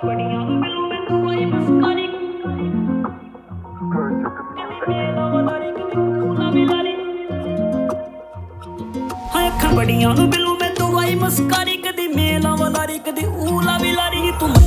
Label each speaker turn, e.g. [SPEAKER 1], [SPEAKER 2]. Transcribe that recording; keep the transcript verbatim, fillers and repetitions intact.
[SPEAKER 1] ਬੜੀਆਂ ਨੂੰ ਮਿਲੂ ਮੈਂ ਤੂੰ ਆਈ ਮੁਸਕਾਰੀ ਮੇਲਾ ਵਾਲੀ ਕਦੀ ਕੂਲਾ ਵੀ ਲਾਰੀ ਹਾਏ ਅੱਖਾਂ ਬੜੀਆਂ ਨੂੰ ਮਿਲੂ ਮੈਂ ਤੂੰ ਆਈ ਮੁਸਕਾਰੀ ਕਦੀ ਮੇਲਾ ਵਾਲੀ ਕਦੀ ਊਲਾ ਵੀ ਲਾਰੀ ਤੂੰ